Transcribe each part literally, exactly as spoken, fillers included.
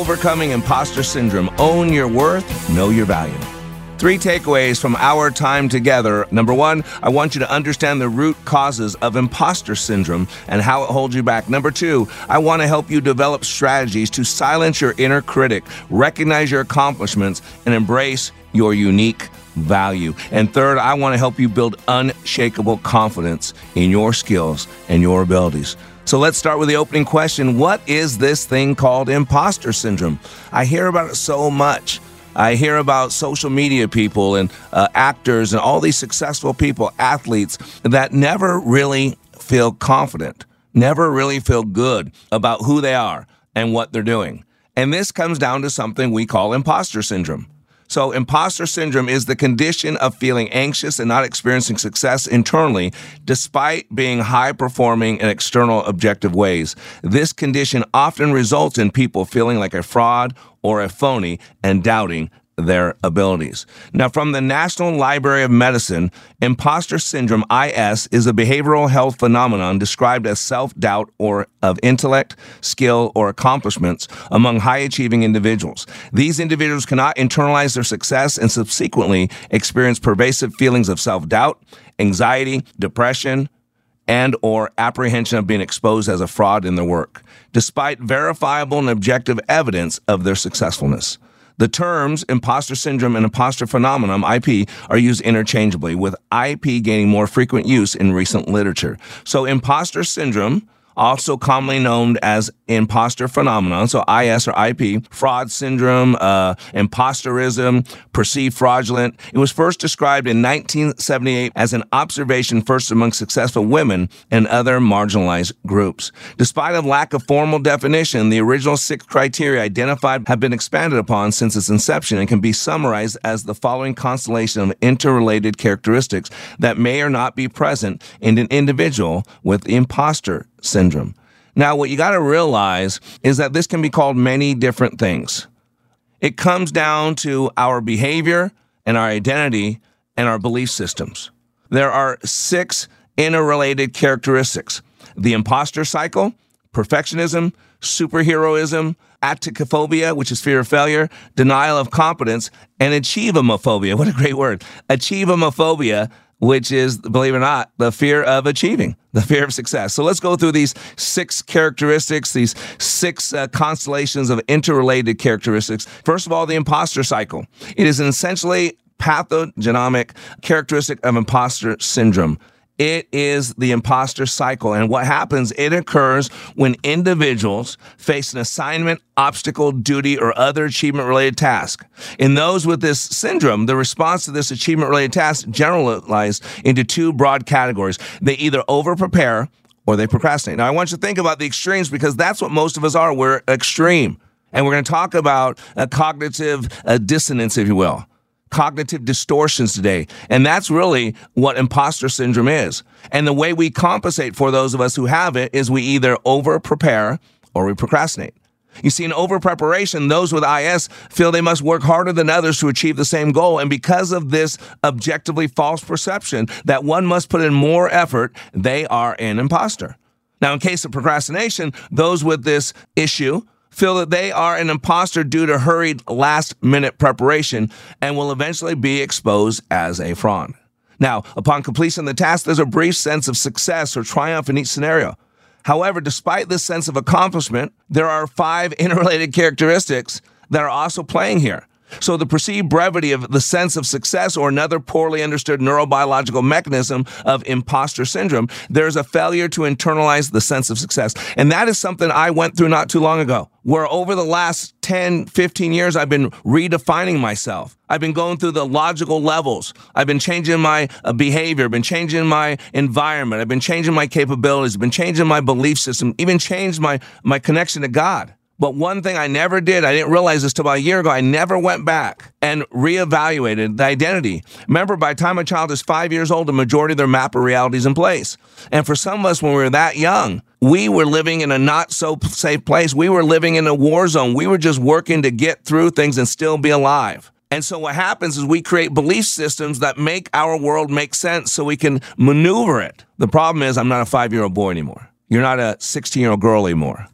Overcoming Imposter Syndrome. Own your worth, know your value. Three takeaways from our time together. Number one, I want you to understand the root causes of imposter syndrome and how it holds you back. Number two, I want to help you develop strategies to silence your inner critic, recognize your accomplishments, and embrace your unique value. And third, I want to help you build unshakable confidence in your skills and your abilities. So let's start with the opening question. What is this thing called imposter syndrome? I hear about it so much. I hear about social media people and uh, actors and all these successful people, athletes, that never really feel confident, never really feel good about who they are and what they're doing. And this comes down to something we call imposter syndrome. So imposter syndrome is the condition of feeling anxious and not experiencing success internally, despite being high-performing in external objective ways. This condition often results in people feeling like a fraud or a phony and doubting their abilities. Now, from the National Library of Medicine, imposter syndrome, I S, is a behavioral health phenomenon described as self-doubt or of intellect, skill, or accomplishments among high-achieving individuals. These individuals cannot internalize their success and subsequently experience pervasive feelings of self-doubt, anxiety, depression, and or apprehension of being exposed as a fraud in their work, despite verifiable and objective evidence of their successfulness. The terms imposter syndrome and imposter phenomenon, I P, are used interchangeably, with I P gaining more frequent use in recent literature. So imposter syndrome, also commonly known as imposter phenomenon, so I S or I P, fraud syndrome, uh, imposterism, perceived fraudulent. It was first described in nineteen seventy-eight as an observation first among successful women and other marginalized groups. Despite a lack of formal definition, the original six criteria identified have been expanded upon since its inception and can be summarized as the following constellation of interrelated characteristics that may or not be present in an individual with imposter syndrome. Now, what you got to realize is that this can be called many different things. It comes down to our behavior and our identity and our belief systems. There are six interrelated characteristics: the imposter cycle, perfectionism, superheroism, acticophobia, which is fear of failure, denial of competence, and achievemophobia. What a great word. Achievemophobia, which is, believe it or not, the fear of achieving, the fear of success. So let's go through these six characteristics, these six uh, constellations of interrelated characteristics. First of all, the imposter cycle. It is an essentially pathognomonic characteristic of imposter syndrome. It is the imposter cycle. And what happens, it occurs when individuals face an assignment, obstacle, duty, or other achievement-related task. In those with this syndrome, the response to this achievement-related task generalized into two broad categories. They either over-prepare or they procrastinate. Now, I want you to think about the extremes because that's what most of us are. We're extreme. And we're going to talk about a cognitive uh, dissonance, if you will. Cognitive distortions today. And that's really what imposter syndrome is. And the way we compensate for those of us who have it is we either over-prepare or we procrastinate. You see, in over-preparation, those with I S feel they must work harder than others to achieve the same goal. And because of this objectively false perception that one must put in more effort, they are an imposter. Now, in case of procrastination, those with this issue feel that they are an imposter due to hurried last-minute preparation and will eventually be exposed as a fraud. Now, upon completion of the task, there's a brief sense of success or triumph in each scenario. However, despite this sense of accomplishment, there are five interrelated characteristics that are also playing here. So the perceived brevity of the sense of success, or another poorly understood neurobiological mechanism of imposter syndrome, there's a failure to internalize the sense of success. And that is something I went through not too long ago, where over the last ten, fifteen years, I've been redefining myself. I've been going through the logical levels. I've been changing my uh, behavior, been changing my environment. I've been changing my capabilities, been changing my belief system, even changed my, my connection to God. But one thing I never did, I didn't realize this till about a year ago, I never went back and reevaluated the identity. Remember, by the time a child is five years old, the majority of their map of reality is in place. And for some of us, when we were that young, we were living in a not so safe place. We were living in a war zone. We were just working to get through things and still be alive. And so what happens is we create belief systems that make our world make sense so we can maneuver it. The problem is I'm not a five-year-old boy anymore. You're not a sixteen-year-old girl anymore.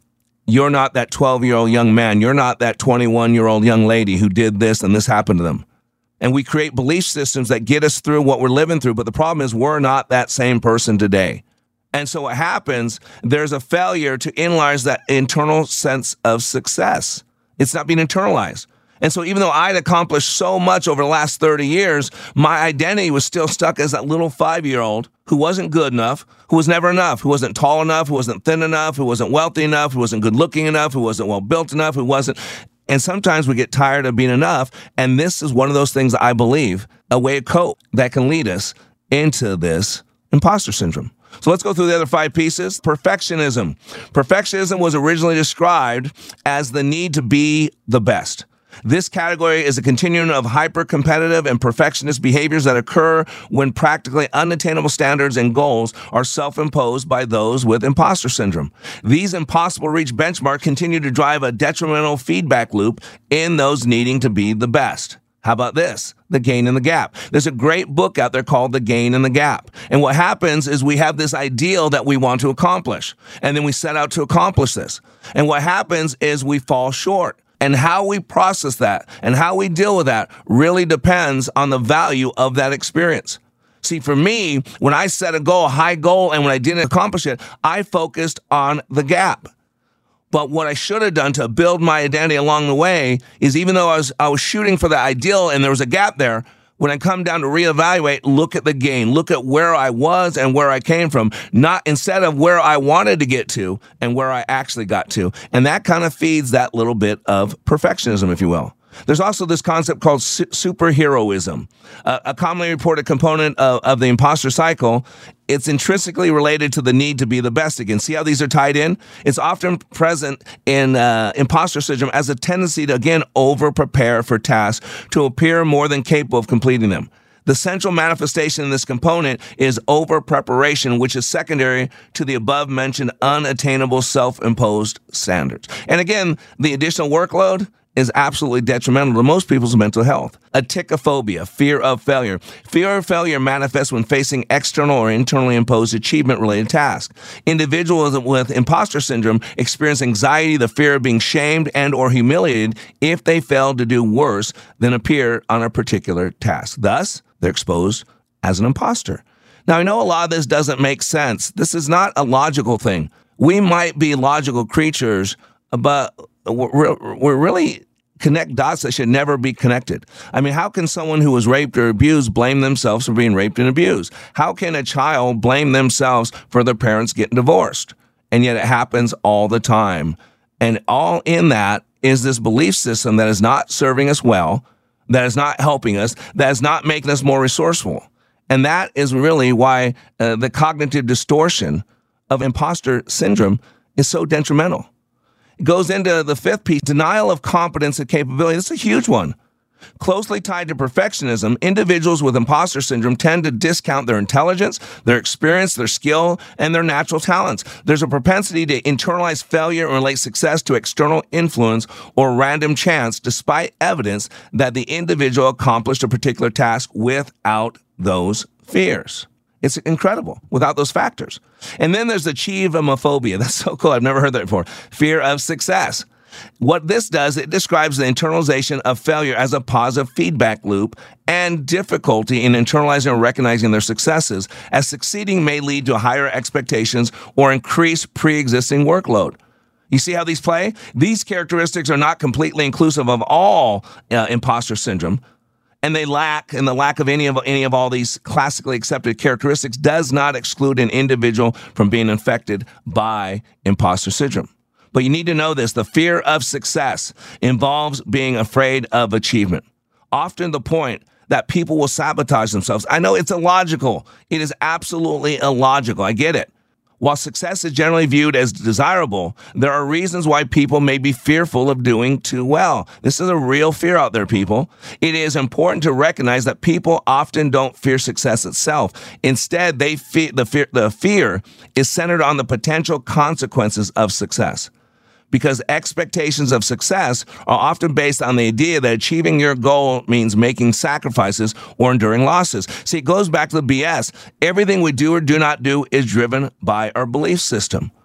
You're not that twelve-year-old young man. You're not that twenty-one-year-old young lady who did this and this happened to them. And we create belief systems that get us through what we're living through. But the problem is we're not that same person today. And so what happens, there's a failure to internalize that internal sense of success. It's not being internalized. And so even though I'd accomplished so much over the last thirty years, my identity was still stuck as that little five-year-old who wasn't good enough, who was never enough, who wasn't tall enough, who wasn't thin enough, who wasn't wealthy enough, who wasn't good-looking enough, who wasn't well-built enough, who wasn't. And sometimes we get tired of being enough. And this is one of those things I believe, a way to cope that can lead us into this imposter syndrome. So let's go through the other five pieces. Perfectionism. Perfectionism was originally described as the need to be the best. This category is a continuum of hyper-competitive and perfectionist behaviors that occur when practically unattainable standards and goals are self-imposed by those with imposter syndrome. These impossible-to-reach benchmarks continue to drive a detrimental feedback loop in those needing to be the best. How about this? The Gain and the Gap. There's a great book out there called The Gain and the Gap. And what happens is we have this ideal that we want to accomplish. And then we set out to accomplish this. And what happens is we fall short. And how we process that and how we deal with that really depends on the value of that experience. See, for me, when I set a goal, a high goal, and when I didn't accomplish it, I focused on the gap. But what I should have done to build my identity along the way is, even though I was I was shooting for the ideal and there was a gap there, when I come down to reevaluate, look at the gain, look at where I was and where I came from, not instead of where I wanted to get to and where I actually got to. And that kind of feeds that little bit of perfectionism, if you will. There's also this concept called su- superheroism, uh, a commonly reported component of, of the imposter cycle. It's intrinsically related to the need to be the best again. See how these are tied in? It's often present in uh, imposter syndrome as a tendency to, again, over-prepare for tasks to appear more than capable of completing them. The central manifestation in this component is over-preparation, which is secondary to the above-mentioned unattainable self-imposed standards. And again, the additional workload is absolutely detrimental to most people's mental health. Atychiphobia, fear of failure. Fear of failure manifests when facing external or internally imposed achievement-related tasks. Individuals with imposter syndrome experience anxiety, the fear of being shamed and or humiliated if they fail to do worse than appear on a particular task. Thus, they're exposed as an imposter. Now, I know a lot of this doesn't make sense. This is not a logical thing. We might be logical creatures, but we're, we're really connect dots that should never be connected. I mean, how can someone who was raped or abused blame themselves for being raped and abused? How can a child blame themselves for their parents getting divorced? And yet it happens all the time. And all in that is this belief system that is not serving us well, that is not helping us, that is not making us more resourceful. And that is really why uh, the cognitive distortion of imposter syndrome is so detrimental. It goes into the fifth piece, denial of competence and capability. This is a huge one. Closely tied to perfectionism, individuals with imposter syndrome tend to discount their intelligence, their experience, their skill, and their natural talents. There's a propensity to internalize failure and relate success to external influence or random chance, despite evidence that the individual accomplished a particular task without those fears. It's incredible without those factors. And then there's achievemophobia. That's so cool. I've never heard that before. Fear of success. What this does, it describes the internalization of failure as a positive feedback loop and difficulty in internalizing or recognizing their successes, as succeeding may lead to higher expectations or increased pre-existing workload. You see how these play? These characteristics are not completely inclusive of all uh, imposter syndrome. And they lack, and the lack of any of any of all these classically accepted characteristics does not exclude an individual from being infected by imposter syndrome. But you need to know this. The fear of success involves being afraid of achievement. Often the point that people will sabotage themselves. I know it's illogical. It is absolutely illogical. I get it. While success is generally viewed as desirable, there are reasons why people may be fearful of doing too well. This is a real fear out there, people. It is important to recognize that people often don't fear success itself. Instead, they fear, the fear, the fear is centered on the potential consequences of success. Because expectations of success are often based on the idea that achieving your goal means making sacrifices or enduring losses. See, it goes back to the B S. Everything we do or do not do is driven by our belief system.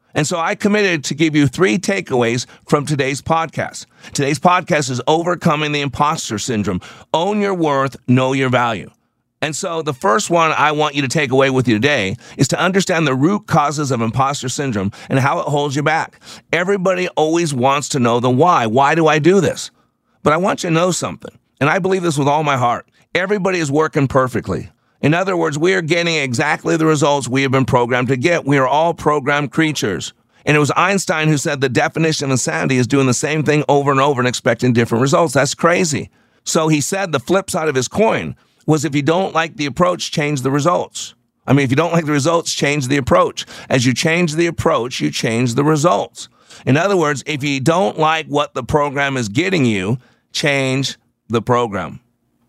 And so I committed to give you three takeaways from today's podcast. Today's podcast is Overcoming the Imposter Syndrome. Own your worth, know your value. And so the first one I want you to take away with you today is to understand the root causes of imposter syndrome and how it holds you back. Everybody always wants to know the why. Why do I do this? But I want you to know something, and I believe this with all my heart. Everybody is working perfectly. In other words, we are getting exactly the results we have been programmed to get. We are all programmed creatures. And it was Einstein who said the definition of insanity is doing the same thing over and over and expecting different results. That's crazy. So he said the flip side of his coin was if you don't like the approach, change the results. I mean, if you don't like the results, change the approach. As you change the approach, you change the results. In other words, if you don't like what the program is getting you, change the program.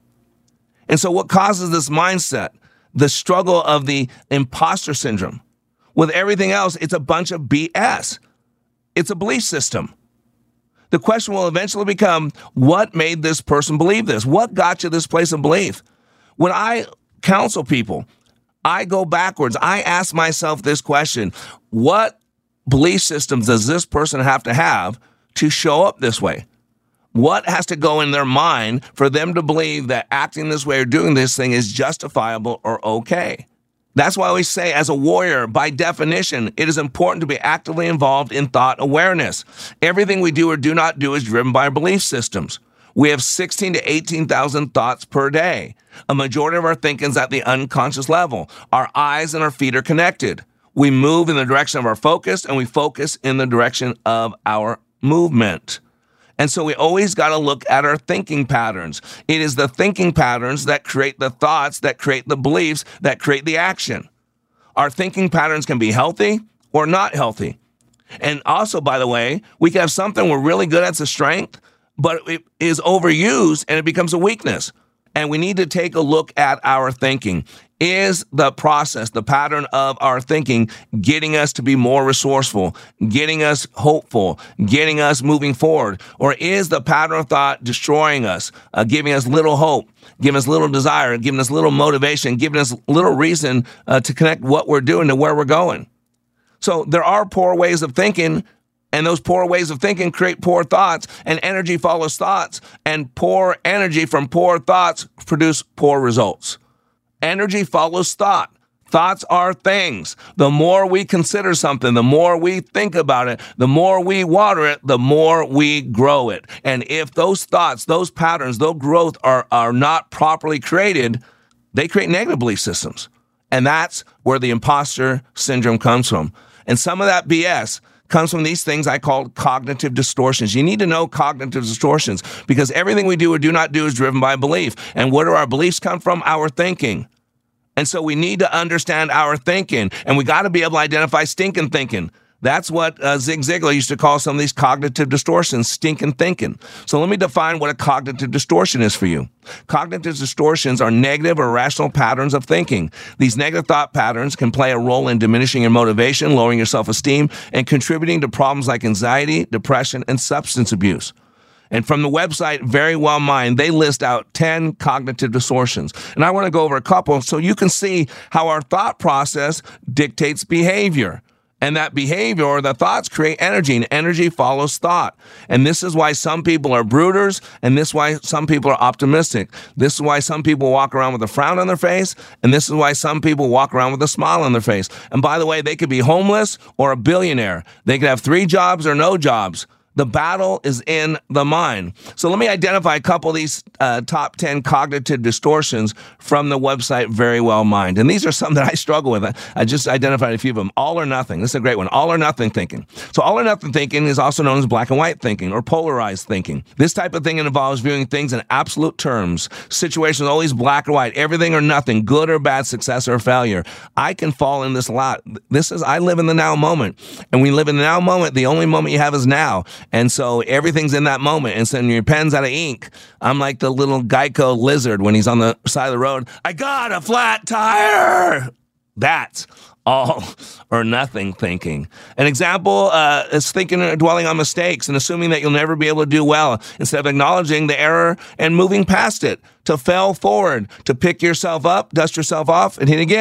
And so what causes this mindset? The struggle of the imposter syndrome. With everything else, it's a bunch of B S. It's a belief system. The question will eventually become, what made this person believe this? What got you this place of belief? When I counsel people, I go backwards. I ask myself this question: what belief systems does this person have to have to show up this way? What has to go in their mind for them to believe that acting this way or doing this thing is justifiable or okay? That's why we say, as a warrior, by definition, it is important to be actively involved in thought awareness. Everything we do or do not do is driven by our belief systems. We have sixteen to eighteen thousand thoughts per day. A majority of our thinking is at the unconscious level. Our eyes and our feet are connected. We move in the direction of our focus, and we focus in the direction of our movement. And so we always got to look at our thinking patterns. It is the thinking patterns that create the thoughts, that create the beliefs, that create the action. Our thinking patterns can be healthy or not healthy. And also, by the way, we can have something we're really good at as a strength, but it is overused and it becomes a weakness. And we need to take a look at our thinking. Is the process, the pattern of our thinking, getting us to be more resourceful, getting us hopeful, getting us moving forward? Or is the pattern of thought destroying us, uh, giving us little hope, giving us little desire, giving us little motivation, giving us little reason uh, to connect what we're doing to where we're going? So there are poor ways of thinking, and those poor ways of thinking create poor thoughts, and energy follows thoughts, and poor energy from poor thoughts produce poor results. Energy follows thought. Thoughts are things. The more we consider something, the more we think about it, the more we water it, the more we grow it. And if those thoughts, those patterns, those growth are, are not properly created, they create negative belief systems. And that's where the imposter syndrome comes from. And some of that B S comes from these things I call cognitive distortions. You need to know cognitive distortions because everything we do or do not do is driven by belief. And where do our beliefs come from? Our thinking. And so we need to understand our thinking, and we got to be able to identify stinking thinking. That's what uh, Zig Ziglar used to call some of these cognitive distortions, stinking thinking. So let me define what a cognitive distortion is for you. Cognitive distortions are negative or irrational patterns of thinking. These negative thought patterns can play a role in diminishing your motivation, lowering your self-esteem, and contributing to problems like anxiety, depression, and substance abuse. And from the website Very Well Mind, they list out ten cognitive distortions. And I want to go over a couple so you can see how our thought process dictates behavior. And that behavior or the thoughts create energy, and energy follows thought. And this is why some people are brooders, and this is why some people are optimistic. This is why some people walk around with a frown on their face, and this is why some people walk around with a smile on their face. And by the way, they could be homeless or a billionaire. They could have three jobs or no jobs. The battle is in the mind. So let me identify a couple of these uh, top ten cognitive distortions from the website Very Well Mind. And these are some that I struggle with. I, I just identified a few of them. All or nothing. This is a great one. All or nothing thinking. So all or nothing thinking is also known as black and white thinking or polarized thinking. This type of thinking involves viewing things in absolute terms. Situations always black or white. Everything or nothing. Good or bad. Success or failure. I can fall in this a lot. This is, I live in the now moment. And when you live in the now moment, the only moment you have is now. And so everything's in that moment. And so when your pen's out of ink, I'm like the little Geico lizard when he's on the side of the road. I got a flat tire. That's all or nothing thinking. An example uh, is thinking or dwelling on mistakes and assuming that you'll never be able to do well instead of acknowledging the error and moving past it, to fail forward, to pick yourself up, dust yourself off, and hit again.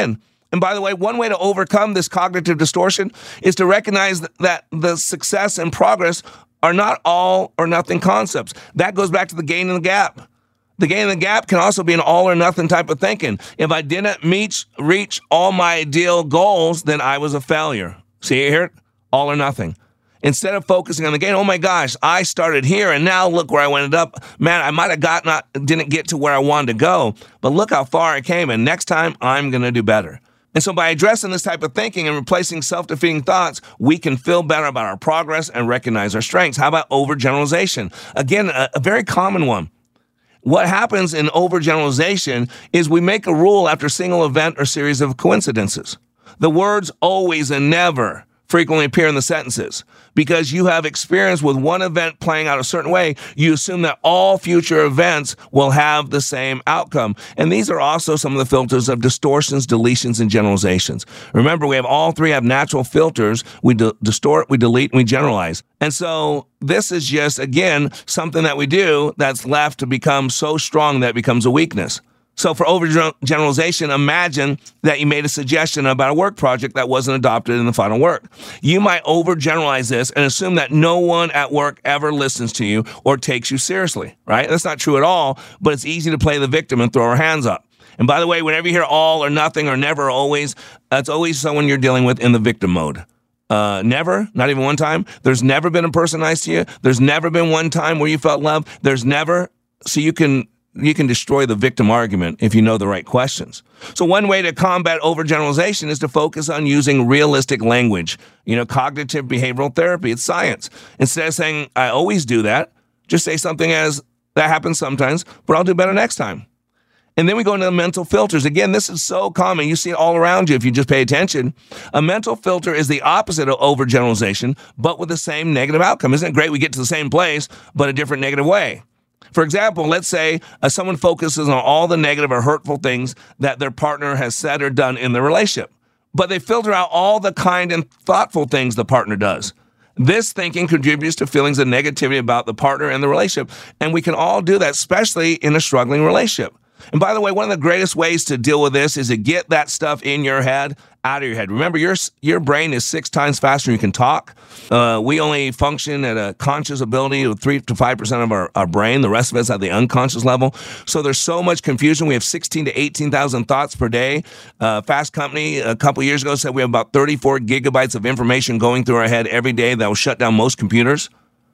And by the way, one way to overcome this cognitive distortion is to recognize that the success and progress are not all or nothing concepts. That goes back to the gain and the gap. The gain and the gap can also be an all or nothing type of thinking. If I didn't meet, reach all my ideal goals, then I was a failure. See it here? All or nothing. Instead of focusing on the gain, oh my gosh, I started here and now look where I ended up. Man, I might have got not didn't get to where I wanted to go, but look how far I came, and next time I'm going to do better. And so by addressing this type of thinking and replacing self-defeating thoughts, we can feel better about our progress and recognize our strengths. How about overgeneralization? Again, a, a very common one. What happens in overgeneralization is we make a rule after a single event or series of coincidences. The words always and never frequently appear in the sentences. Because you have experience with one event playing out a certain way, you assume that all future events will have the same outcome. And these are also some of the filters of distortions, deletions, and generalizations. Remember, we have all three have natural filters. We d- distort, we delete, and we generalize. And so this is just, again, something that we do that's left to become so strong that it becomes a weakness. So for overgeneralization, imagine that you made a suggestion about a work project that wasn't adopted in the final work. You might overgeneralize this and assume that no one at work ever listens to you or takes you seriously, right? That's not true at all, but it's easy to play the victim and throw our hands up. And by the way, whenever you hear all or nothing or never or always, that's always someone you're dealing with in the victim mode. Uh, never, not even one time. There's never been a person nice to you. There's never been one time where you felt love. There's never, so you can... You can destroy the victim argument if you know the right questions. So one way to combat overgeneralization is to focus on using realistic language. You know, cognitive behavioral therapy, it's science. Instead of saying, I always do that, just say something as, that happens sometimes, but I'll do better next time. And then we go into the mental filters. Again, this is so common. You see it all around you if you just pay attention. A mental filter is the opposite of overgeneralization, but with the same negative outcome. Isn't it great we get to the same place, but a different negative way? For example, let's say uh, someone focuses on all the negative or hurtful things that their partner has said or done in the relationship, but they filter out all the kind and thoughtful things the partner does. This thinking contributes to feelings of negativity about the partner and the relationship, and we can all do that, especially in a struggling relationship. And by the way, one of the greatest ways to deal with this is to get that stuff in your head, out of your head. Remember, your your brain is six times faster than you can talk. Uh, we only function at a conscious ability of three to five percent of our, our brain. The rest of us at the unconscious level. So there's so much confusion. We have sixteen to eighteen thousand thoughts per day. Uh, Fast Company a couple years ago said we have about thirty-four gigabytes of information going through our head every day that will shut down most computers.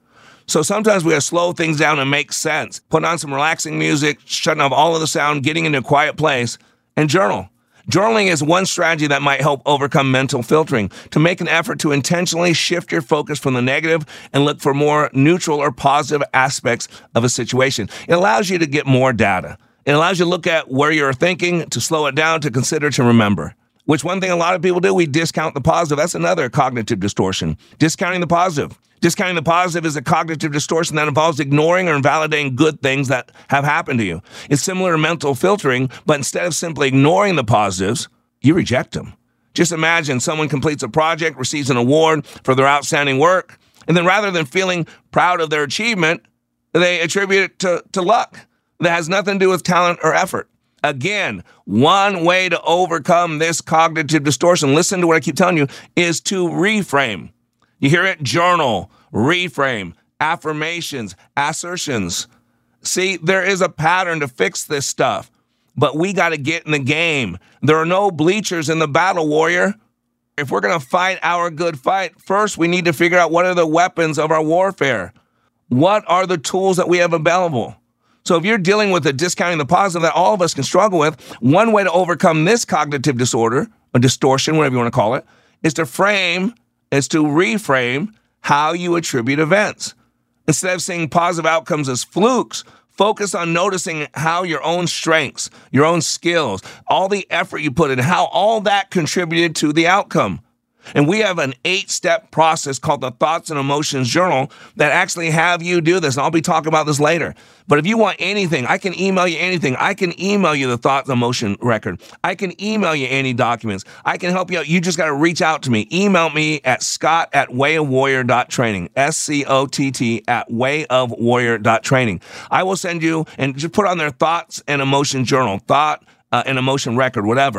So sometimes we gotta slow things down and make sense. Put on some relaxing music, shutting off all of the sound, getting into a quiet place, and journal. Journaling is one strategy that might help overcome mental filtering, to make an effort to intentionally shift your focus from the negative and look for more neutral or positive aspects of a situation. It allows you to get more data. It allows you to look at where you're thinking, to slow it down, to consider, to remember. Which one thing a lot of people do, we discount the positive. That's another cognitive distortion. Discounting the positive. Discounting the positive is a cognitive distortion that involves ignoring or invalidating good things that have happened to you. It's similar to mental filtering, but instead of simply ignoring the positives, you reject them. Just imagine someone completes a project, receives an award for their outstanding work, and then rather than feeling proud of their achievement, they attribute it to, to luck. That has nothing to do with talent or effort. Again, one way to overcome this cognitive distortion, listen to what I keep telling you, is to reframe. You hear it? Journal, reframe, affirmations, assertions. See, there is a pattern to fix this stuff, but we got to get in the game. There are no bleachers in the battle, warrior. If we're going to fight our good fight, first we need to figure out what are the weapons of our warfare. What are the tools that we have available? So if you're dealing with a discounting the positive that all of us can struggle with, one way to overcome this cognitive disorder, a distortion, whatever you want to call it, is to frame is to reframe how you attribute events. Instead of seeing positive outcomes as flukes, focus on noticing how your own strengths, your own skills, all the effort you put in, how all that contributed to the outcome. And we have an eight-step process called the Thoughts and Emotions Journal that actually have you do this. And I'll be talking about this later. But if you want anything, I can email you anything. I can email you the Thoughts and Emotion record. I can email you any documents. I can help you out. You just got to reach out to me. Email me at scott at wayofwarrior.training, S C O T T at wayofwarrior.training. I will send you, and just put on their Thoughts and Emotion Journal, Thought uh, and Emotion record, whatever.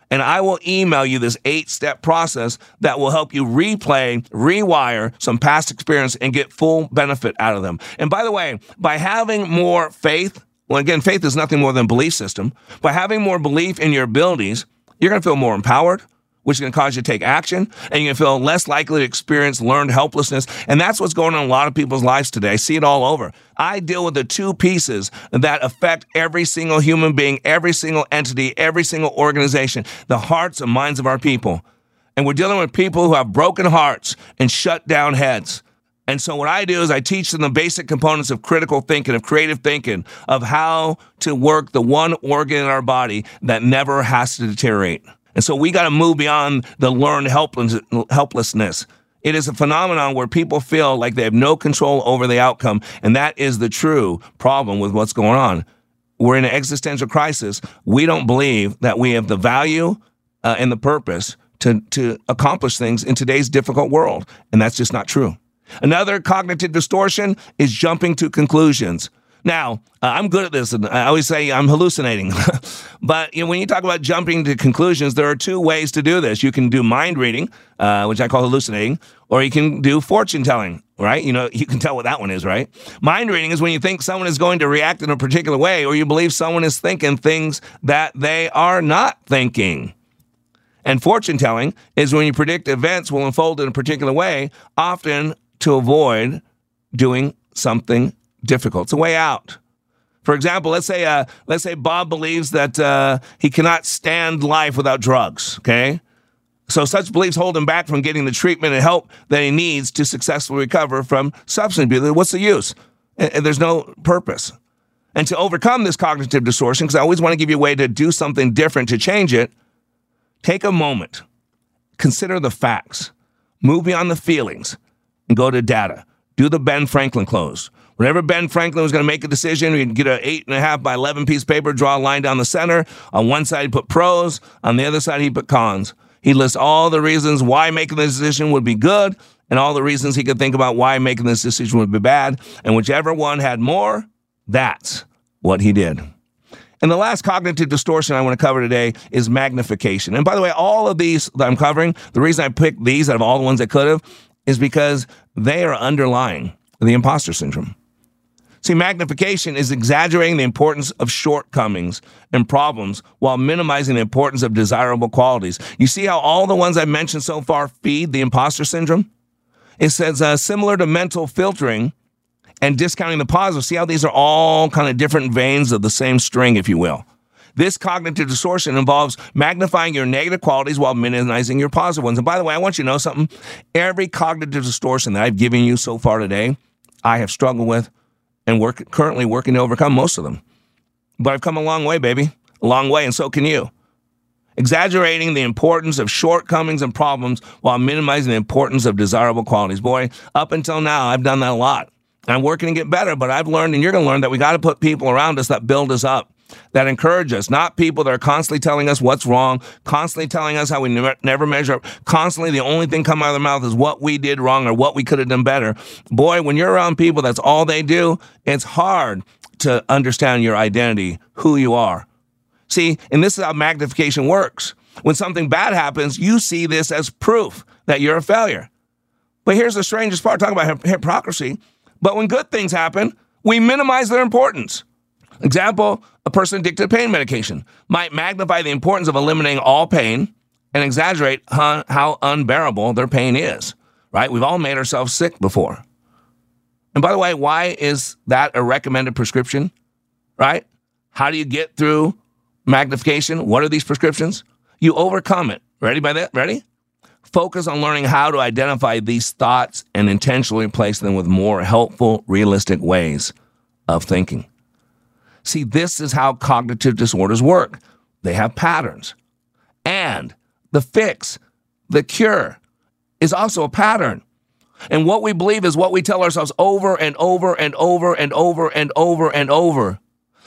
And I will email you this eight-step process that will help you replay, rewire some past experience and get full benefit out of them. And by the way, by having more faith, well, again, faith is nothing more than a belief system. By having more belief in your abilities, you're going to feel more empowered, which is going to cause you to take action, and you're going to feel less likely to experience learned helplessness. And that's what's going on in a lot of people's lives today. I see it all over. I deal with the two pieces that affect every single human being, every single entity, every single organization, the hearts and minds of our people. And we're dealing with people who have broken hearts and shut down heads. And so what I do is I teach them the basic components of critical thinking, of creative thinking, of how to work the one organ in our body that never has to deteriorate. And so we got to move beyond the learned helpless, helplessness. It is a phenomenon where people feel like they have no control over the outcome, and that is the true problem with what's going on. We're in an existential crisis. We don't believe that we have the value uh, and the purpose to, to accomplish things in today's difficult world, and that's just not true. Another cognitive distortion is jumping to conclusions. Now, uh, I'm good at this, and I always say I'm hallucinating. But you know, when you talk about jumping to conclusions, there are two ways to do this. You can do mind reading, uh, which I call hallucinating, or you can do fortune telling, right? You know, you can tell what that one is, right? Mind reading is when you think someone is going to react in a particular way, or you believe someone is thinking things that they are not thinking. And fortune telling is when you predict events will unfold in a particular way, often to avoid doing something difficult. It's a way out. For example, let's say uh, let's say Bob believes that uh, he cannot stand life without drugs, okay? So such beliefs hold him back from getting the treatment and help that he needs to successfully recover from substance abuse. What's the use? And there's no purpose. And to overcome this cognitive distortion, because I always want to give you a way to do something different to change it, take a moment, consider the facts, move beyond the feelings, and go to data. Do the Ben Franklin close. Whenever Ben Franklin was going to make a decision, he'd get an eight and a half by eleven piece of paper, draw a line down the center. On one side, he'd put pros. On the other side, he'd put cons. He'd list all the reasons why making this decision would be good and all the reasons he could think about why making this decision would be bad. And whichever one had more, that's what he did. And the last cognitive distortion I want to cover today is magnification. And by the way, all of these that I'm covering, the reason I picked these out of all the ones I could have is because they are underlying the imposter syndrome. See, magnification is exaggerating the importance of shortcomings and problems while minimizing the importance of desirable qualities. You see how all the ones I've mentioned so far feed the imposter syndrome? It says uh, similar to mental filtering and discounting the positive. See how these are all kind of different veins of the same string, if you will. This cognitive distortion involves magnifying your negative qualities while minimizing your positive ones. And by the way, I want you to know something. Every cognitive distortion that I've given you so far today, I have struggled with and work, currently working to overcome most of them. But I've come a long way, baby. A long way, and so can you. Exaggerating the importance of shortcomings and problems while minimizing the importance of desirable qualities. Boy, up until now, I've done that a lot. I'm working to get better, but I've learned, and you're going to learn, that we got to put people around us that build us up, that encourage us, not people that are constantly telling us what's wrong, constantly telling us how we never, never measure up, constantly the only thing coming out of their mouth is what we did wrong or what we could have done better. Boy, when you're around people, that's all they do, it's hard to understand your identity, who you are. See, and this is how magnification works. When something bad happens, you see this as proof that you're a failure. But here's the strangest part, talking about hypocrisy. But when good things happen, we minimize their importance. Example, a person addicted to pain medication might magnify the importance of eliminating all pain and exaggerate how, how unbearable their pain is, right? We've all made ourselves sick before. And by the way, why is that a recommended prescription, right? How do you get through magnification? What are these prescriptions? You overcome it. Ready by that? Ready? Focus on learning how to identify these thoughts and intentionally replace them with more helpful, realistic ways of thinking. See, this is how cognitive disorders work. They have patterns. And the fix, the cure, is also a pattern. And what we believe is what we tell ourselves over and over and over and over and over and over.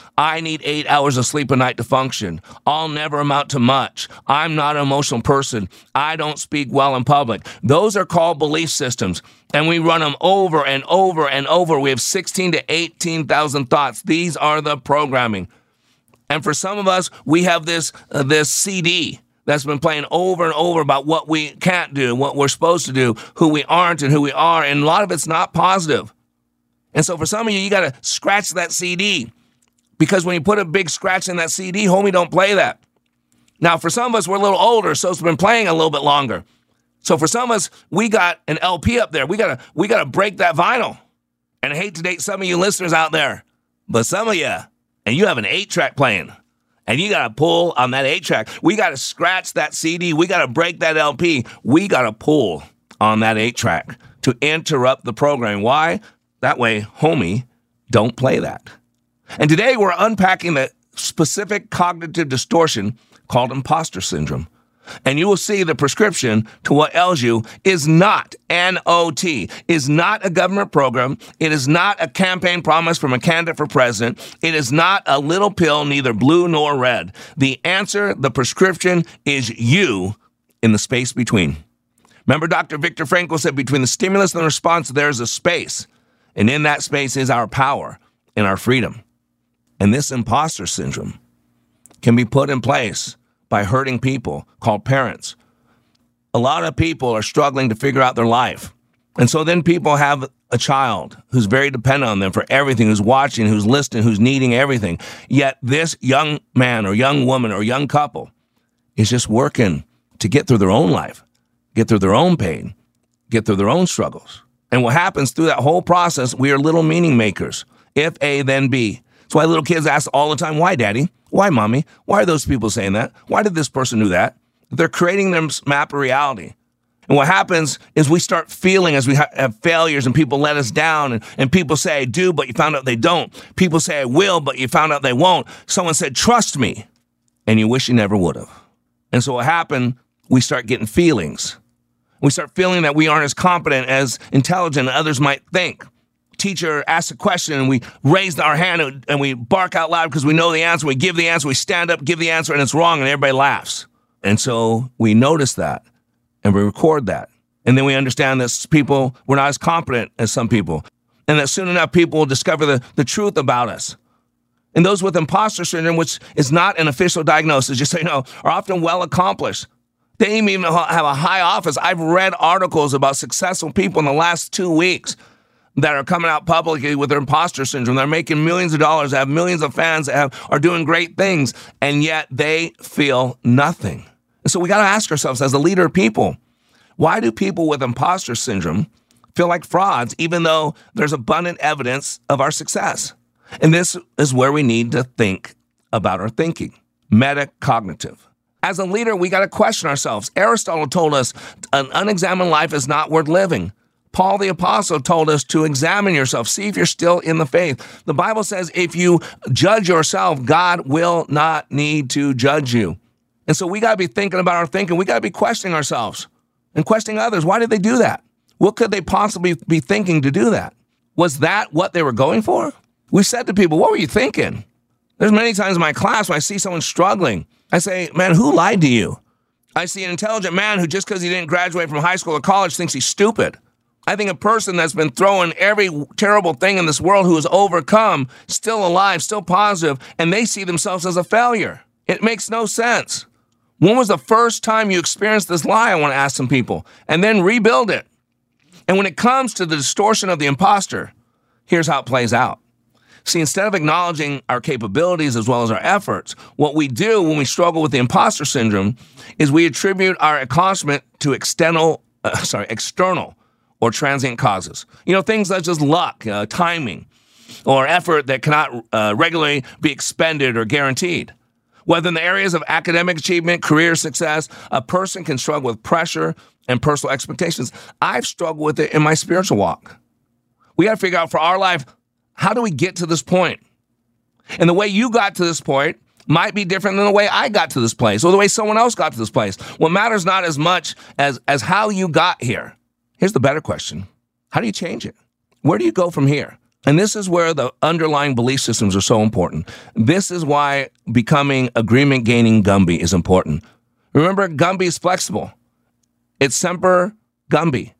I need eight hours of sleep a night to function. I'll never amount to much. I'm not an emotional person. I don't speak well in public. Those are called belief systems, and we run them over and over and over. We have sixteen to eighteen thousand thoughts. These are the programming. And for some of us, we have this, uh, this C D that's been playing over and over about what we can't do, what we're supposed to do, who we aren't and who we are, and a lot of it's not positive. And so for some of you, you got to scratch that C D, because when you put a big scratch in that C D, homie, don't play that. Now, for some of us, we're a little older, so it's been playing a little bit longer. So for some of us, we got an L P up there. We got to we got to break that vinyl. And I hate to date some of you listeners out there, but some of you, and you have an eight-track playing, and you got to pull on that eight-track. We got to scratch that C D. We got to break that L P. We got to pull on that eight-track to interrupt the program. Why? That way, homie, don't play that. And today we're unpacking the specific cognitive distortion called imposter syndrome. And you will see the prescription to what ails you is not N O T, is not a government program. It is not a campaign promise from a candidate for president. It is not a little pill, neither blue nor red. The answer, the prescription, is you in the space between. Remember, Doctor Viktor Frankl said, between the stimulus and the response, there's a space. And in that space is our power and our freedom. And this imposter syndrome can be put in place by hurting people called parents. A lot of people are struggling to figure out their life. And so then people have a child who's very dependent on them for everything, who's watching, who's listening, who's needing everything. Yet this young man or young woman or young couple is just working to get through their own life, get through their own pain, get through their own struggles. And what happens through that whole process, we are little meaning makers. If A, then B. That's why little kids ask all the time, why, Daddy? Why, Mommy? Why are those people saying that? Why did this person do that? They're creating their map of reality. And what happens is we start feeling as we ha- have failures and people let us down, and, and people say, I do, but you found out they don't. People say, I will, but you found out they won't. Someone said, trust me, and you wish you never would have. And so what happened, we start getting feelings. We start feeling that we aren't as competent, as intelligent as others might think. Teacher asks a question and we raise our hand and we bark out loud because we know the answer. We give the answer, we stand up, give the answer, and it's wrong, and everybody laughs. And so we notice that and we record that. And then we understand that people, we're not as competent as some people. And that soon enough people will discover the, the truth about us. And those with imposter syndrome, which is not an official diagnosis, just so you know, are often well accomplished. They even have a high office. I've read articles about successful people in the last two weeks that are coming out publicly with their imposter syndrome. They're making millions of dollars, they have millions of fans, that have, are doing great things, and yet they feel nothing. And so we got to ask ourselves, as a leader of people, why do people with imposter syndrome feel like frauds, even though there's abundant evidence of our success? And this is where we need to think about our thinking, metacognitive. As a leader, we got to question ourselves. Aristotle told us an unexamined life is not worth living. Paul the Apostle told us to examine yourself, see if you're still in the faith. The Bible says if you judge yourself, God will not need to judge you. And so we got to be thinking about our thinking. We got to be questioning ourselves and questioning others. Why did they do that? What could they possibly be thinking to do that? Was that what they were going for? We said to people, what were you thinking? There's many times in my class when I see someone struggling, I say, man, who lied to you? I see an intelligent man who just because he didn't graduate from high school or college thinks he's stupid. I think a person that's been throwing every terrible thing in this world, who has overcome, still alive, still positive, and they see themselves as a failure. It makes no sense. When was the first time you experienced this lie? I want to ask some people, and then rebuild it. And when it comes to the distortion of the imposter, here's how it plays out. See, instead of acknowledging our capabilities as well as our efforts, what we do when we struggle with the imposter syndrome is we attribute our accomplishment to external, uh, sorry, external or transient causes. You know, things such as luck, uh, timing, or effort that cannot uh, regularly be expended or guaranteed. Whether in the areas of academic achievement, career success, a person can struggle with pressure and personal expectations. I've struggled with it in my spiritual walk. We got to figure out for our life, how do we get to this point? And the way you got to this point might be different than the way I got to this place or the way someone else got to this place. What matters not as much as, as how you got here. Here's the better question. How do you change it? Where do you go from here? And this is where the underlying belief systems are so important. This is why becoming agreement-gaining Gumby is important. Remember, Gumby is flexible. It's semper Gumby.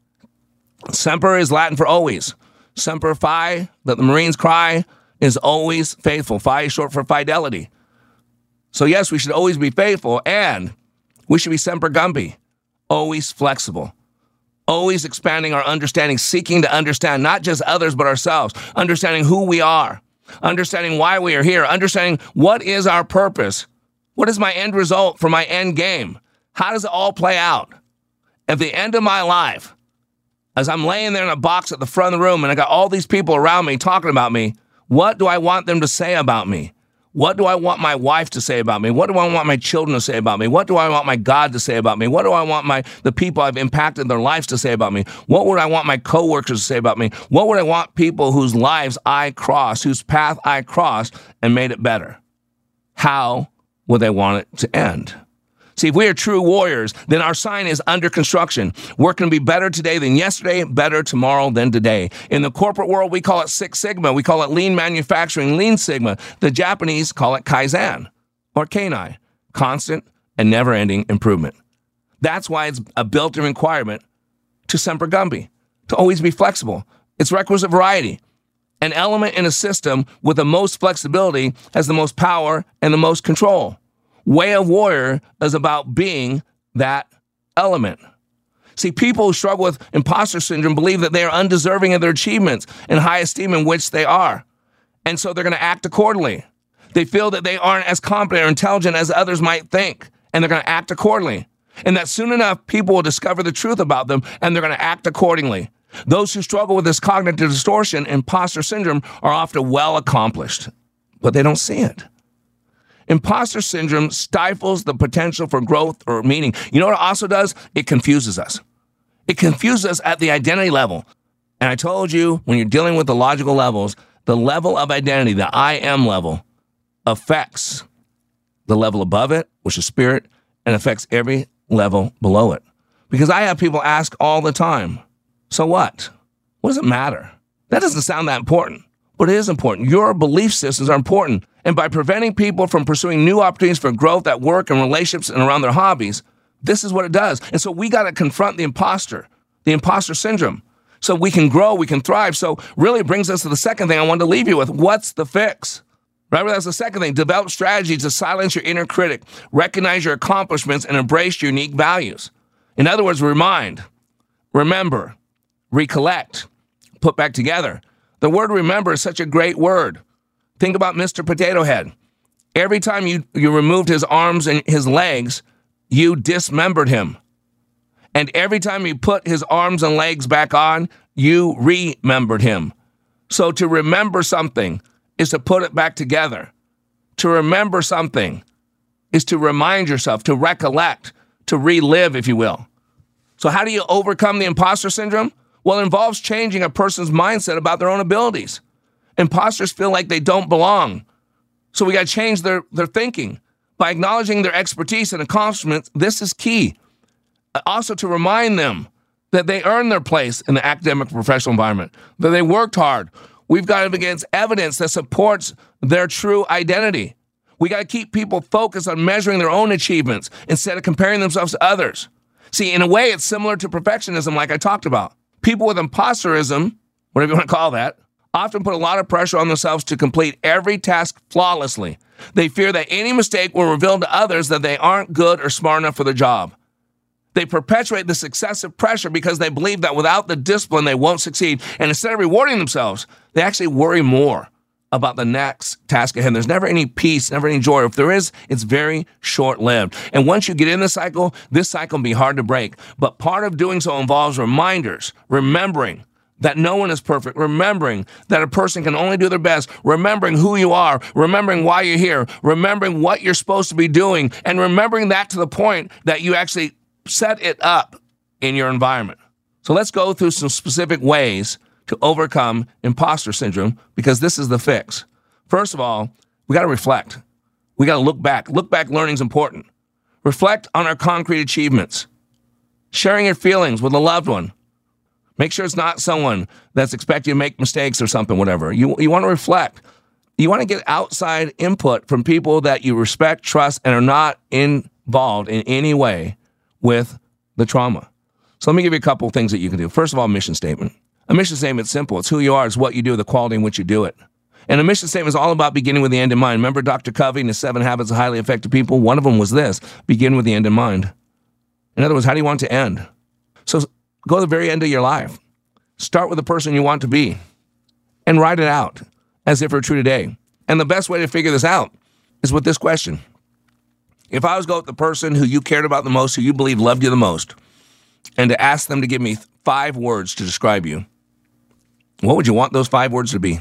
Semper is Latin for always. Semper Fi, that the Marines cry, is always faithful. Fi is short for fidelity. So yes, we should always be faithful, and We should be semper gumby, always flexible, always expanding our understanding, seeking to understand not just others but ourselves, understanding who we are, understanding why we are here, understanding what is our purpose, what is my end result for my end game, how does it all play out? At the end of my life, as I'm laying there in a box at the front of the room and I got all these people around me talking about me, what do I want them to say about me? What do I want my wife to say about me? What do I want my children to say about me? What do I want my God to say about me? What do I want my the people I've impacted their lives to say about me? What would I want my coworkers to say about me? What would I want people whose lives I crossed, whose path I crossed and made it better? How would they want it to end? See, if we are true warriors, then our sign is under construction. We're going to be better today than yesterday, better tomorrow than today. In the corporate world, we call it Six Sigma. We call it lean manufacturing, lean sigma. The Japanese call it Kaizen or Kanai, constant and never-ending improvement. That's why it's a built-in requirement to semper gumby, to always be flexible. It's requisite variety. An element in a system with the most flexibility has the most power and the most control. Way of warrior is about being that element. See, people who struggle with imposter syndrome believe that they are undeserving of their achievements and high esteem in which they are. And so they're going to act accordingly. They feel that they aren't as competent or intelligent as others might think, and they're going to act accordingly. And that soon enough, people will discover the truth about them, and they're going to act accordingly. Those who struggle with this cognitive distortion, imposter syndrome, are often well accomplished, but they don't see it. Imposter syndrome stifles the potential for growth or meaning. You know what it also does? It confuses us. It confuses us at the identity level. And I told you, when you're dealing with the logical levels, the level of identity, the I am level, affects the level above it, which is spirit, and affects every level below it. Because I have people ask all the time, so what? What does it matter? That doesn't sound that important, but it is important. Your belief systems are important. And by preventing people from pursuing new opportunities for growth at work and relationships and around their hobbies, this is what it does. And so we got to confront the imposter, the imposter syndrome, so we can grow, we can thrive. So really it brings us to the second thing I wanted to leave you with. What's the fix? Right? That's the second thing. Develop strategies to silence your inner critic, recognize your accomplishments, and embrace your unique values. In other words, remind, remember, recollect, put back together. The word remember is such a great word. Think about Mister Potato Head. Every time you, you removed his arms and his legs, you dismembered him. And every time you put his arms and legs back on, you remembered him. So to remember something is to put it back together. To remember something is to remind yourself, to recollect, to relive, if you will. So how do you overcome the imposter syndrome? Well, it involves changing a person's mindset about their own abilities. Imposters feel like they don't belong. So we got to change their, their thinking. By acknowledging their expertise and accomplishments, this is key. Also to remind them that they earned their place in the academic professional environment, that they worked hard. We've got to get evidence that supports their true identity. We got to keep people focused on measuring their own achievements instead of comparing themselves to others. See, in a way, it's similar to perfectionism like I talked about. People with imposterism, whatever you want to call that, often put a lot of pressure on themselves to complete every task flawlessly. They fear that any mistake will reveal to others that they aren't good or smart enough for the job. They perpetuate this excessive pressure because they believe that without the discipline, they won't succeed. And instead of rewarding themselves, they actually worry more about the next task ahead. There's never any peace, never any joy. If there is, it's very short-lived. And once you get in the cycle, this cycle can be hard to break. But part of doing so involves reminders, remembering that no one is perfect, remembering that a person can only do their best, remembering who you are, remembering why you're here, remembering what you're supposed to be doing, and remembering that to the point that you actually set it up in your environment. So let's go through some specific ways to overcome imposter syndrome, because this is the fix. First of all, we got to reflect. We got to look back. Look back learning is important. Reflect on our concrete achievements. Sharing your feelings with a loved one. Make sure it's not someone that's expecting you to make mistakes or something, whatever. You, you want to reflect. You want to get outside input from people that you respect, trust, and are not involved in any way with the trauma. So let me give you a couple of things that you can do. First of all, mission statement. A mission statement is simple. It's who you are. It's what you do, the quality in which you do it. And a mission statement is all about beginning with the end in mind. Remember Doctor Covey and his seven habits of highly effective people? One of them was this: begin with the end in mind. In other words, how do you want it to end? So go to the very end of your life. Start with the person you want to be and write it out as if it were true today. And the best way to figure this out is with this question. If I was to go with the person who you cared about the most, who you believe loved you the most, and to ask them to give me five words to describe you, what would you want those five words to be?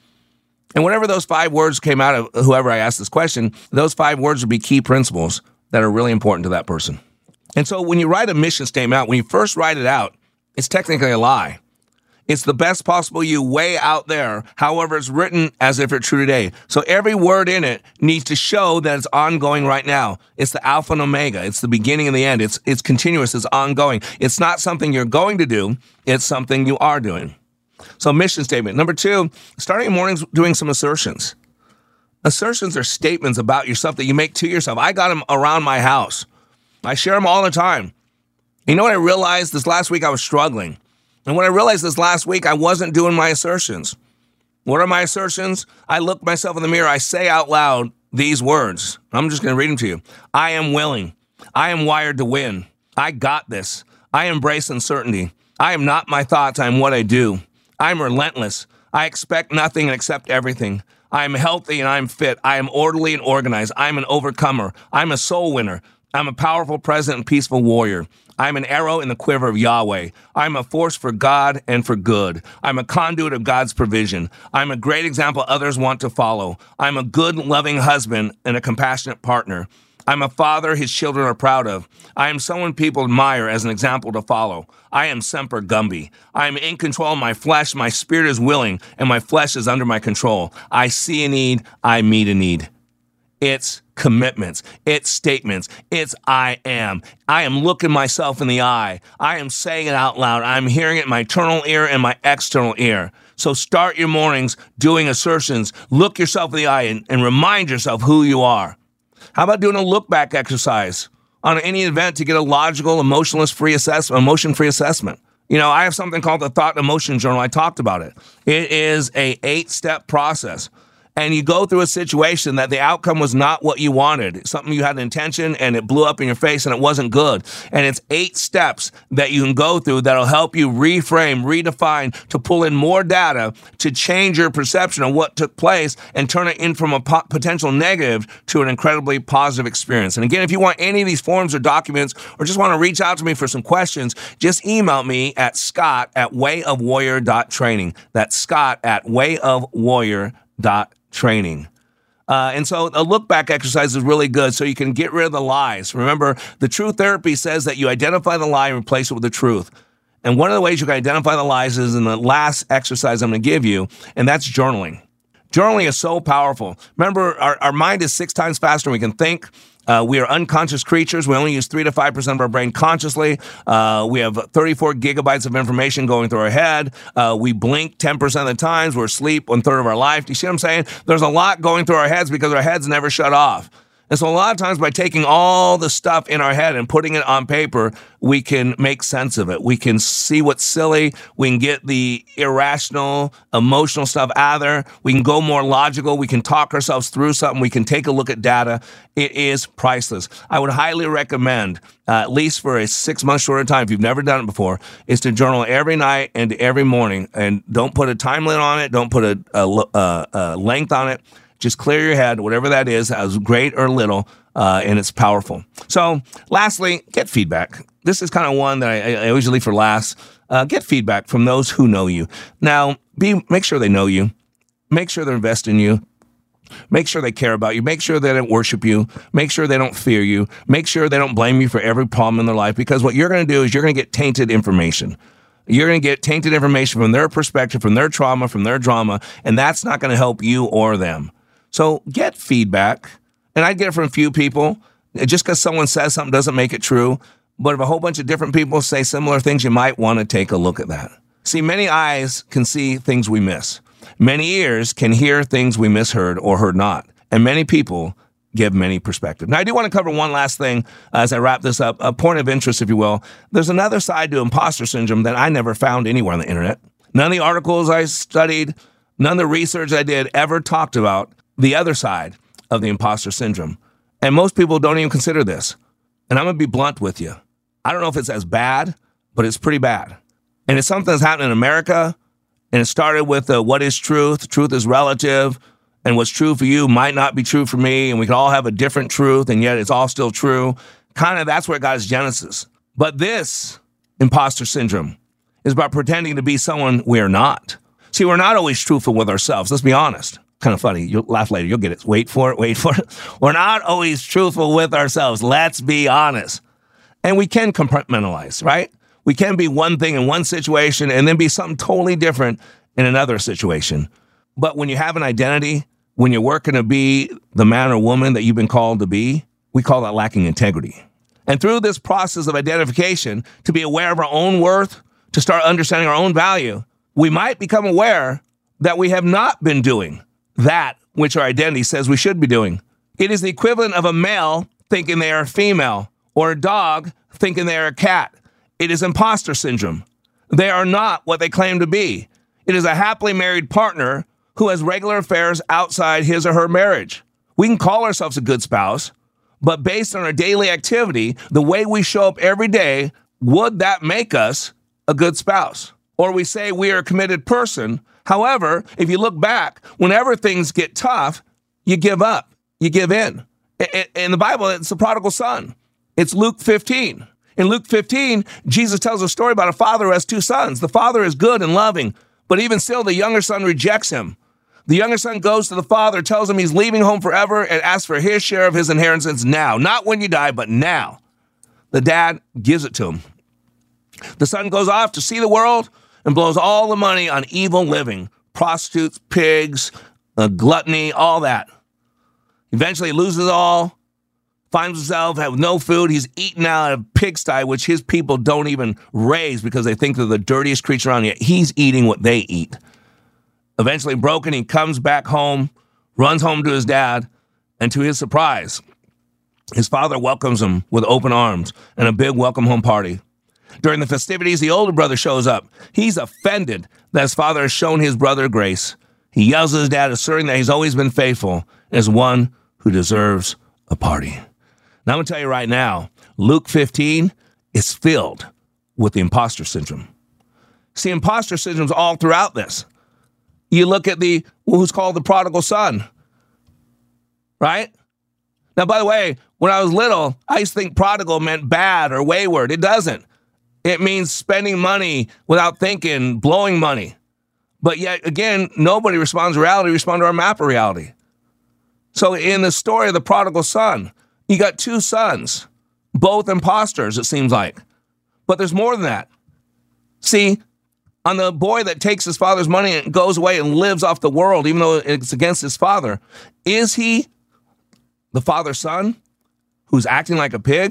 And whatever those five words came out of whoever I asked this question, those five words would be key principles that are really important to that person. And so when you write a mission statement out, when you first write it out, it's technically a lie. It's the best possible you way out there. However, it's written as if it's true today. So every word in it needs to show that it's ongoing right now. It's the Alpha and Omega. It's the beginning and the end. It's it's continuous. It's ongoing. It's not something you're going to do. It's something you are doing. So mission statement. Number two, starting mornings doing some assertions. Assertions are statements about yourself that you make to yourself. I got them around my house. I share them all the time. You know what I realized this last week? I was struggling. And when I realized this last week, I wasn't doing my assertions. What are my assertions? I look myself in the mirror. I say out loud these words. I'm just going to read them to you. I am willing. I am wired to win. I got this. I embrace uncertainty. I am not my thoughts. I am what I do. I am relentless. I expect nothing and accept everything. I am healthy and I am fit. I am orderly and organized. I am an overcomer. I'm a soul winner. I'm a powerful, present, and peaceful warrior. I'm an arrow in the quiver of Yahweh. I'm a force for God and for good. I'm a conduit of God's provision. I'm a great example others want to follow. I'm a good, loving husband and a compassionate partner. I'm a father his children are proud of. I am someone people admire as an example to follow. I am Semper Gumby. I am in control of my flesh. My spirit is willing, and my flesh is under my control. I see a need. I meet a need. It's commitments. It's statements. It's I am. I am looking myself in the eye. I am saying it out loud. I'm hearing it in my internal ear and my external ear. So start your mornings doing assertions. Look yourself in the eye and, and remind yourself who you are. How about doing a look back exercise on any event to get a logical, emotionless-free assessment, emotion-free assessment? You know, I have something called the Thought and Emotion Journal. I talked about it. It is a eight-step process. And you go through a situation that the outcome was not what you wanted, something you had an intention and it blew up in your face and it wasn't good. And it's eight steps that you can go through that'll help you reframe, redefine, to pull in more data, to change your perception of what took place and turn it in from a po- potential negative to an incredibly positive experience. And again, if you want any of these forms or documents or just want to reach out to me for some questions, just email me at scott at wayofwarrior dot training. That's scott at wayofwarrior dot training. Uh, and so a look back exercise is really good so you can get rid of the lies. Remember, the true therapy says that you identify the lie and replace it with the truth. And one of the ways you can identify the lies is in the last exercise I'm going to give you, and that's journaling. Journaling is so powerful. Remember, our, our mind is six times faster than we can think. Uh, we are unconscious creatures. We only use three to five percent of our brain consciously. Uh, we have thirty-four gigabytes of information going through our head. Uh, we blink ten percent of the times. We're asleep one third of our life. Do you see what I'm saying? There's a lot going through our heads because our heads never shut off. And so a lot of times by taking all the stuff in our head and putting it on paper, we can make sense of it. We can see what's silly. We can get the irrational, emotional stuff out of there. We can go more logical. We can talk ourselves through something. We can take a look at data. It is priceless. I would highly recommend, uh, at least for a six-month shorter time, if you've never done it before, is to journal every night and every morning. And don't put a time limit on it. Don't put a, a, a, a length on it. Just clear your head, whatever that is, as great or little, uh, and it's powerful. So lastly, get feedback. This is kind of one that I, I always leave for last. Uh, get feedback from those who know you. Now, be make sure they know you. Make sure they're invested in you. Make sure they care about you. Make sure they don't worship you. Make sure they don't fear you. Make sure they don't blame you for every problem in their life, because what you're going to do is you're going to get tainted information. You're going to get tainted information from their perspective, from their trauma, from their drama, and that's not going to help you or them. So get feedback, and I get it from a few people. Just because someone says something doesn't make it true, but if a whole bunch of different people say similar things, you might want to take a look at that. See, many eyes can see things we miss. Many ears can hear things we misheard or heard not, and many people give many perspectives. Now, I do want to cover one last thing as I wrap this up, a point of interest, if you will. There's another side to imposter syndrome that I never found anywhere on the internet. None of the articles I studied, none of the research I did ever talked about the other side of the imposter syndrome. And most people don't even consider this. And I'm going to be blunt with you. I don't know if it's as bad, but it's pretty bad. And it's something that's happening in America, and it started with uh, what is truth? Truth is relative, and what's true for you might not be true for me, and we can all have a different truth, and yet it's all still true. Kind of that's where it got its genesis. But this imposter syndrome is about pretending to be someone we're not. See, we're not always truthful with ourselves. Let's be honest. Kind of funny. You'll laugh later. You'll get it. Wait for it. Wait for it. We're not always truthful with ourselves. Let's be honest. And we can compartmentalize, right? We can be one thing in one situation and then be something totally different in another situation. But when you have an identity, when you're working to be the man or woman that you've been called to be, we call that lacking integrity. And through this process of identification, to be aware of our own worth, to start understanding our own value, we might become aware that we have not been doing that which our identity says we should be doing. It is the equivalent of a male thinking they are a female or a dog thinking they are a cat. It is imposter syndrome. They are not what they claim to be. It is a happily married partner who has regular affairs outside his or her marriage. We can call ourselves a good spouse, but based on our daily activity, the way we show up every day, would that make us a good spouse? Or we say we are a committed person. However, if you look back, whenever things get tough, you give up, you give in. In the Bible, it's the prodigal son. It's Luke fifteen. In Luke fifteen, Jesus tells a story about a father who has two sons. The father is good and loving, but even still, the younger son rejects him. The younger son goes to the father, tells him he's leaving home forever, and asks for his share of his inheritance now. Not when you die, but now. The dad gives it to him. The son goes off to see the world and blows all the money on evil living, prostitutes, pigs, uh, gluttony, all that. Eventually, he loses it all, finds himself with no food. He's eaten out of a pigsty, which his people don't even raise because they think they're the dirtiest creature on, yet he's eating what they eat. Eventually broken, he comes back home, runs home to his dad, and to his surprise, his father welcomes him with open arms and a big welcome home party. During the festivities, the older brother shows up. He's offended that his father has shown his brother grace. He yells at his dad, asserting that he's always been faithful as one who deserves a party. Now, I'm going to tell you right now, Luke fifteen is filled with the imposter syndrome. See, imposter syndrome is all throughout this. You look at the who's called the prodigal son, right? Now, by the way, when I was little, I used to think prodigal meant bad or wayward. It doesn't. It means spending money without thinking, blowing money. But yet, again, nobody responds to reality. We respond to our map of reality. So in the story of the prodigal son, you got two sons, both imposters, it seems like. But there's more than that. See, on the boy that takes his father's money and goes away and lives off the world, even though it's against his father, is he the father's son who's acting like a pig,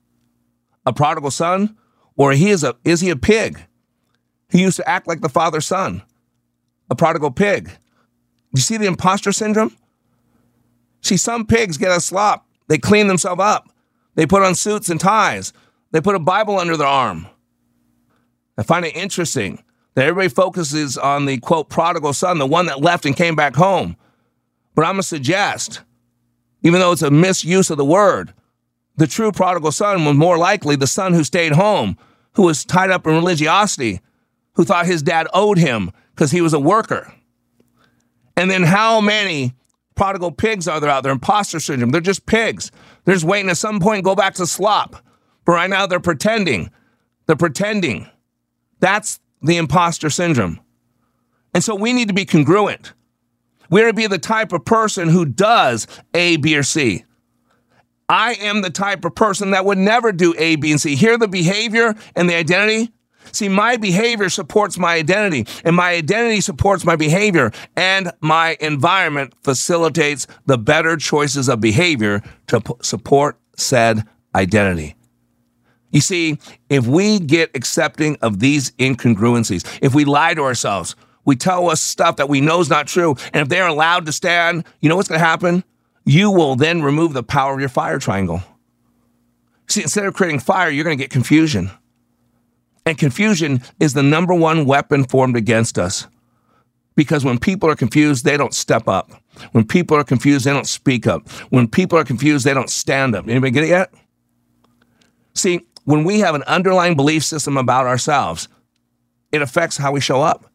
a prodigal son, or he is a is he a pig? He used to act like the father's son, a prodigal pig. You see the imposter syndrome? See, some pigs get a slop. They clean themselves up. They put on suits and ties. They put a Bible under their arm. I find it interesting that everybody focuses on the, quote, prodigal son, the one that left and came back home. But I'm going to suggest, even though it's a misuse of the word, the true prodigal son was more likely the son who stayed home, who was tied up in religiosity, who thought his dad owed him because he was a worker. And then how many prodigal pigs are there out there? Imposter syndrome. They're just pigs. They're just waiting at some point to go back to slop. But right now they're pretending. They're pretending. That's the imposter syndrome. And so we need to be congruent. We're to be the type of person who does A, B, or C. I am the type of person that would never do A, B, and C. Hear the behavior and the identity? See, my behavior supports my identity, and my identity supports my behavior, and my environment facilitates the better choices of behavior to p- support said identity. You see, if we get accepting of these incongruencies, if we lie to ourselves, we tell us stuff that we know is not true, and if they're allowed to stand, you know what's going to happen? You will then remove the power of your fire triangle. See, instead of creating fire, you're going to get confusion. And confusion is the number one weapon formed against us. Because when people are confused, they don't step up. When people are confused, they don't speak up. When people are confused, they don't stand up. Anybody get it yet? See, when we have an underlying belief system about ourselves, it affects how we show up.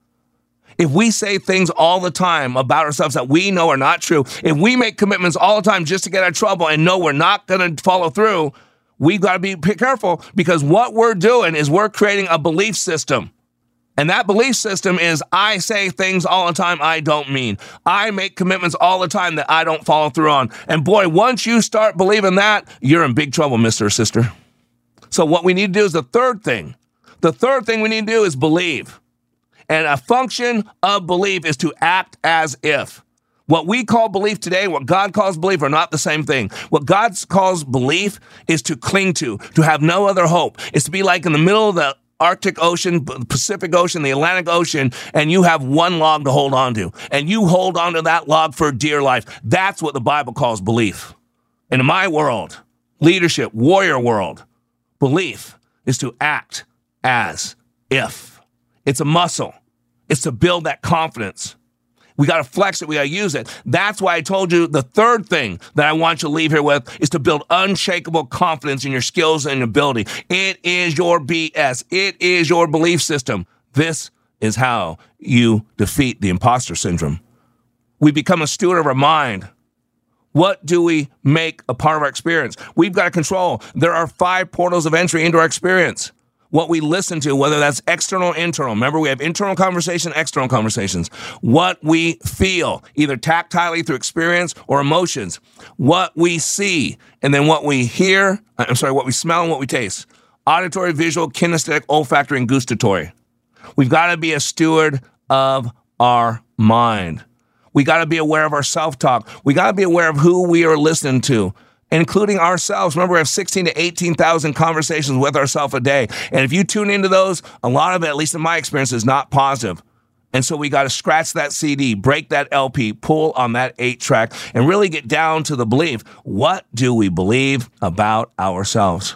If we say things all the time about ourselves that we know are not true, if we make commitments all the time just to get out of trouble and know we're not going to follow through, we've got to be careful, because what we're doing is we're creating a belief system. And that belief system is, I say things all the time I don't mean. I make commitments all the time that I don't follow through on. And boy, once you start believing that, you're in big trouble, Mister or Sister. So what we need to do is the third thing. The third thing we need to do is believe. And a function of belief is to act as if. What we call belief today, what God calls belief, are not the same thing. What God calls belief is to cling to, to have no other hope. It's to be like in the middle of the Arctic Ocean, Pacific Ocean, the Atlantic Ocean, and you have one log to hold on to. And you hold on to that log for dear life. That's what the Bible calls belief. And in my world, leadership, warrior world, belief is to act as if. It's a muscle. It's to build that confidence. We got to flex it. We got to use it. That's why I told you the third thing that I want you to leave here with is to build unshakable confidence in your skills and ability. It is your B S. It is your belief system. This is how you defeat the imposter syndrome. We become a steward of our mind. What do we make a part of our experience? We've got to control. There are five portals of entry into our experience. What we listen to, whether that's external or internal. Remember, we have internal conversation, external conversations. What we feel, either tactilely through experience or emotions. What we see, and then what we hear, I'm sorry, what we smell and what we taste. Auditory, visual, kinesthetic, olfactory, and gustatory. We've got to be a steward of our mind. We got to be aware of our self-talk. We got to be aware of who we are listening to, including ourselves. Remember, we have sixteen to eighteen thousand conversations with ourselves a day. And if you tune into those, a lot of it, at least in my experience, is not positive. And so we got to scratch that C D, break that L P, pull on that eight track, and really get down to the belief. What do we believe about ourselves?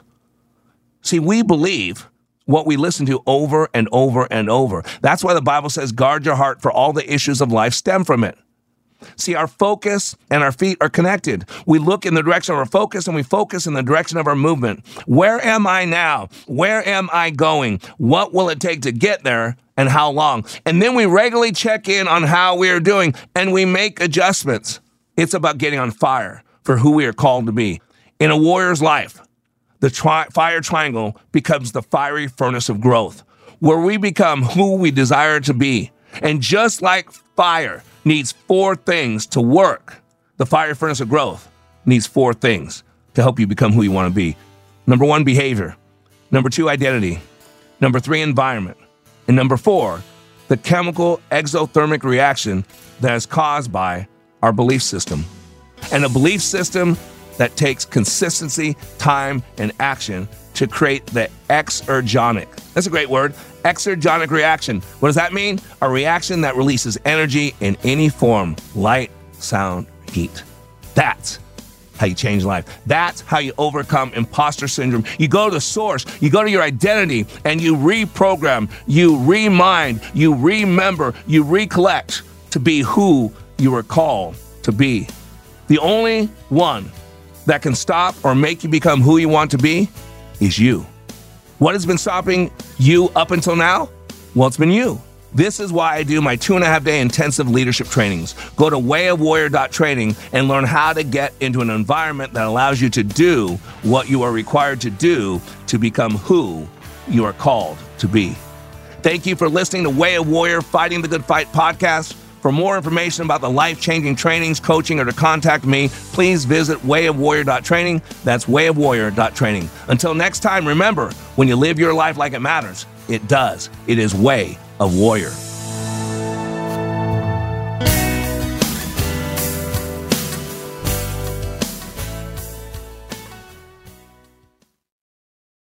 See, we believe what we listen to over and over and over. That's why the Bible says, guard your heart, for all the issues of life stem from it. See, our focus and our feet are connected. We look in the direction of our focus and we focus in the direction of our movement. Where am I now? Where am I going? What will it take to get there and how long? And then we regularly check in on how we are doing and we make adjustments. It's about getting on fire for who we are called to be. In a warrior's life, the tri- fire triangle becomes the fiery furnace of growth, where we become who we desire to be. And just like fire needs four things to work, the fire furnace of growth needs four things to help you become who you want to be. Number one, behavior. Number two, identity. Number three, environment. And number four, the chemical exothermic reaction that is caused by our belief system. And a belief system that takes consistency, time, and action to create the exergonic. That's a great word. Exergonic reaction. What does that mean? A reaction that releases energy in any form, light, sound, heat. That's how you change life. That's how you overcome imposter syndrome. You go to the source, you go to your identity, and you reprogram, you remind, you remember, you recollect to be who you were called to be. The only one that can stop or make you become who you want to be is you. What has been stopping you up until now? Well, it's been you. This is why I do my two and a half day intensive leadership trainings. Go to way of warrior dot training and learn how to get into an environment that allows you to do what you are required to do to become who you are called to be. Thank you for listening to Way of Warrior Fighting the Good Fight podcast. For more information about the life-changing trainings, coaching, or to contact me, please visit way of warrior dot training. That's way of warrior dot training. Until next time, remember, when you live your life like it matters, it does. It is Way of Warrior.